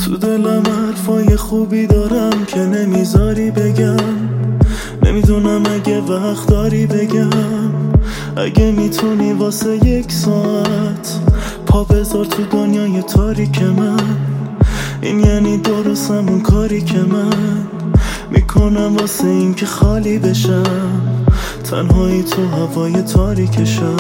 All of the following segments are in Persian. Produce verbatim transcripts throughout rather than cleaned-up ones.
تو دلم حرفای خوبی دارم که نمیذاری بگم. نمیدونم اگه وقت داری بگم. اگه میتونی واسه یک ساعت پا بذار تو دنیای تاریک من. این یعنی درست همون کاری که من میکنم واسه این که خالی بشم. تنهایی تو هوای تاریکشم.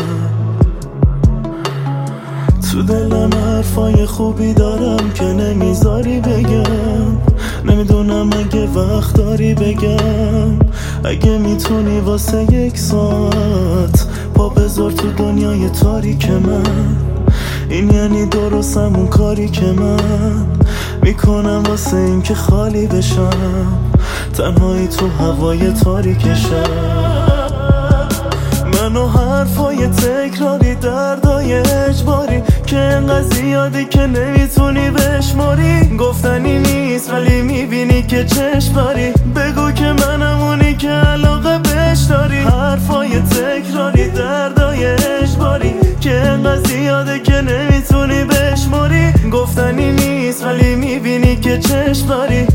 تو دلم حرفای خوبی دارم که نمیذاری بگم. نمیدونم اگه وقت داری بگم. اگه میتونی واسه یک ساعت پا بذار تو دنیای تاریک من. این یعنی درست همون کاری که من میکنم واسه این که خالی بشم. تنهایی تو هوای تاریکشم. منو حرفای تکراری، دردای اجباری که انقدر زیادی که نمیتونی بشماری. گفتنی نیست ولی میبینی که چشم داری. بگو که منم اونی که علاقه بهش داری. حرفای تکراری، دردای اجباری که انقدر زیاده که نمیتونی بشماری. گفتنی نیست ولی میبینی که چشم داری.